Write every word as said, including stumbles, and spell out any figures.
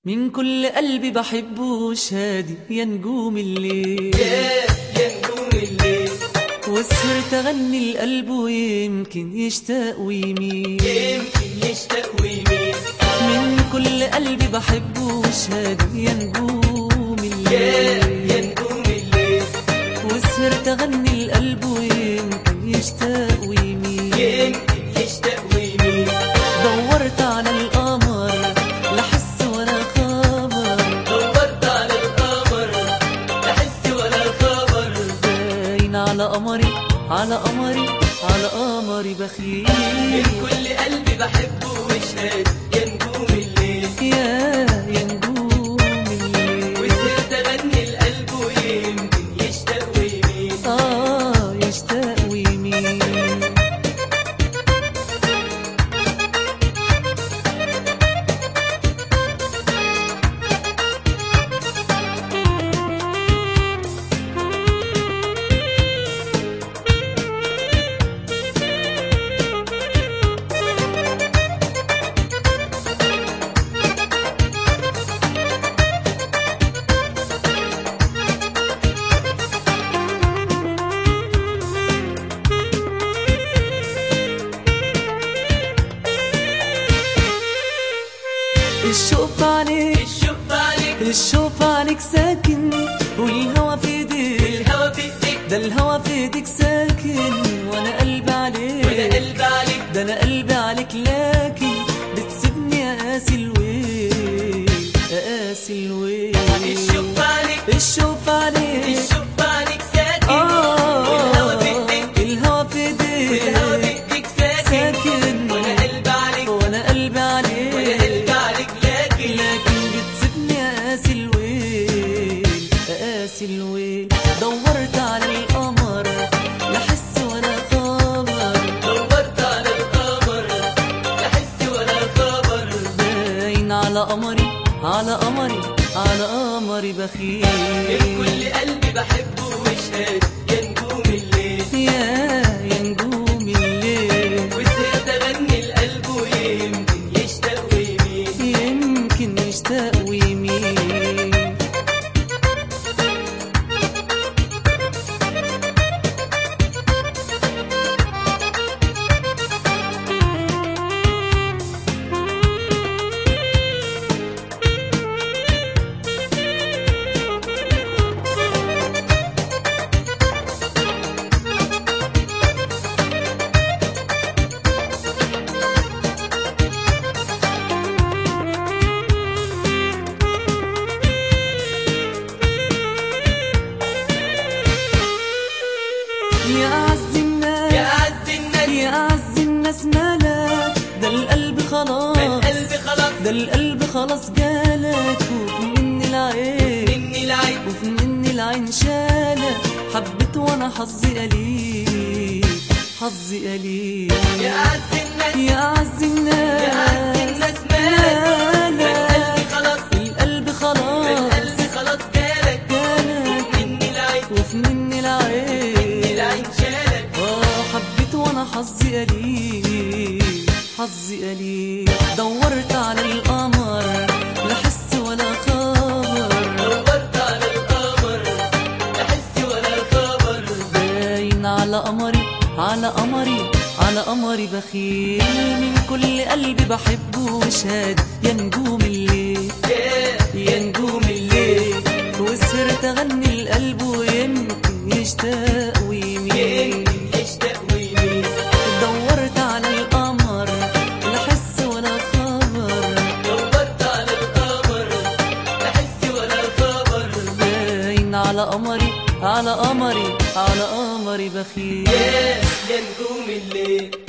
من كل قلبي بحبه شادي يا نجوم الليل، يا يا نجوم الليل، وسهرت اغني القلب ويمكن يشتاق ويميل، يمكن يشتاق ويميل. من كل قلبي بحبه شادي يا نجوم يا يا الليل، نجوم الليل، وسهرت اغني القلب ويمكن يشتاق ويميل، يمكن يشتاق ويميل. دورت على القمر لا حس ولا خبر، دورت على القمر لا حس ولا خبر، باين على قمري على قمري على قمري بخيل، من كل قلبي بحبه وشهاد يا نجوم الليل، يا يا نجوم الليل، وسهرت اغني القلب ويمكن يشتاق ويميل. آه يشتاق ويميل. الشوف عليك الشوف عليك الشوف عليك ساكن، والهوى في ايديك، الهوى في ايديك، ده الهوى في ايديك ساكن، وانا قلبي عليك، وانا قلبي عليك، ده انا قلبي عليك، لكن بتسيبني اقاسي الويل اقاسي الويل. الشوف عليك الشوف عليك الشوف عليك ساكن، آه والهوى في ايديك، الهوى في ايديك، والهوى في ايديك ساكن، ساكن، وانا قلبي عليك، وانا قلبي وانا عليك، قلبي عليك، لكن لكن بتسيبني اقاسي الويل اقاسي الويل. دورت على القمر لا حس ولا خبر، دورت على القمر لا حس ولا خبر، باين على قمري على قمري على قمري بخيل، من كل قلبي بحبه وشهاد يا نجوم الليل، يا يا نجوم الليل، وسهرت اغني القلب ويمكن يشتاق ويميل. يمكن يشتاق ويميل. يا أعز الناس يا أعز الناس يا أعز الناس مالك، ده القلب خلاص، القلب خلاص، ده القلب خلاص جالك، وفي مني العين مني العين، وفي مني العين شالك، حبيت وانا حظي قليل حظي قليل. يا أعز الناس يا أعز الناس يا أعز الناس مالك، القلب خلاص، القلب خلاص، القلب خلاص جالك، جالك مني العين، وفي مني العين العين شالك، اه حبيت وانا حظي قليل حظي قليل. دورت على القمر لا حس ولا خبر، دورت على القمر لا حس ولا خبر، باين على قمري على قمري على قمري بخيل، من كل قلبي بحبه وشاد يا نجوم الليل، يا يا نجوم الليل، وسهرت اغني القلب ويمكن يشتاق ويميل، يمكن يشتاق ويميل. دورت على القمر لا حس ولا خبر، دورت على القمر لا حس ولا خبر، باين على قمري على قمري على قمري بخيل. يا يا نجوم الليل.